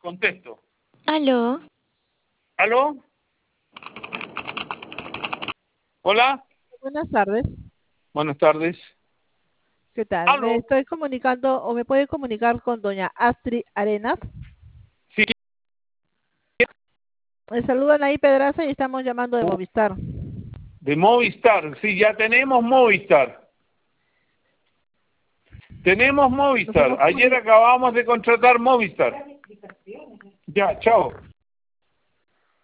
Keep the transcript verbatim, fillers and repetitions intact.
Contesto. Aló. ¿Aló? ¿Hola? Buenas tardes. Buenas tardes. ¿Qué tal? Me ¿Aló? estoy comunicando o me puede comunicar con doña Astrid Arenas. Sí. Me saludan ahí Pedraza y estamos llamando de Movistar. De Movistar. Sí, ya tenemos Movistar. Tenemos Nos Movistar. hemos Ayer comuni- acabamos de contratar Movistar. Ya, chao.